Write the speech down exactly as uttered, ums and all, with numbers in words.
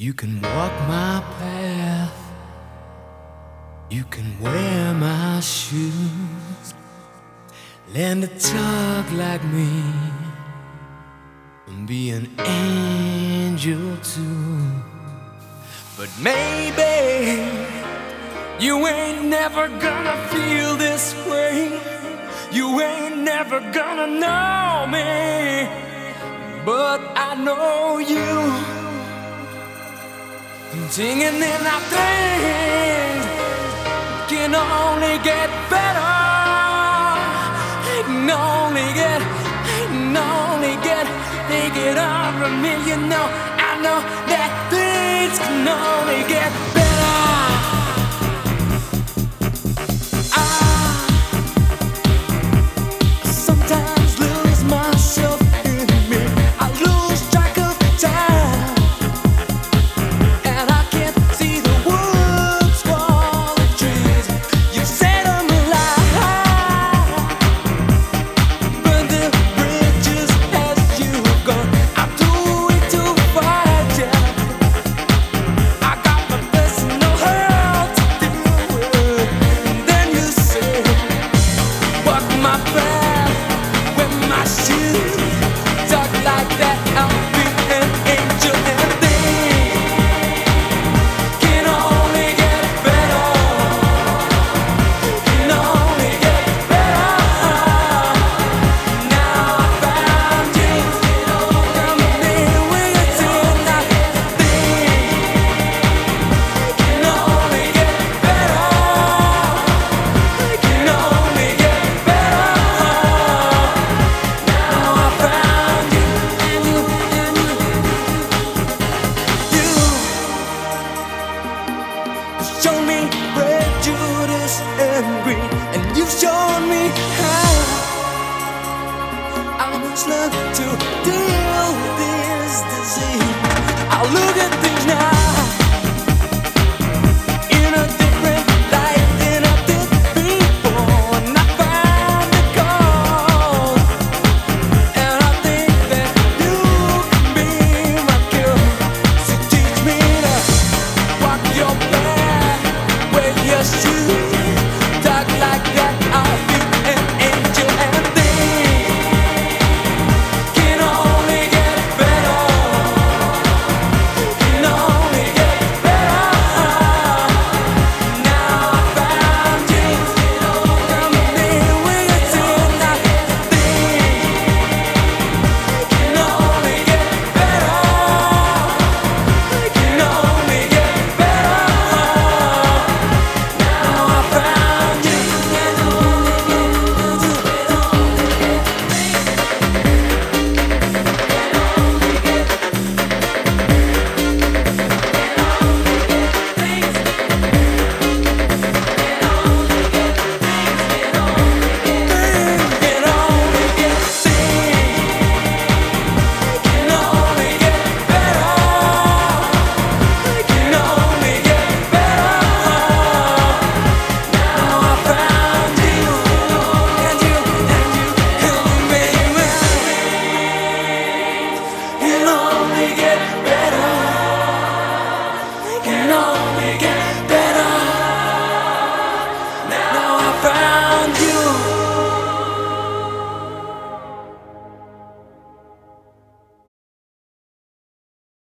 You can walk my path, you can wear my shoes, learn to talk like me, and be an angel too. But maybe you ain't never gonna feel this way. You ain't never gonna know me, but I know you. Singing in our things can only get better. It can only get, it can only get, take it all from me. You know, I know that.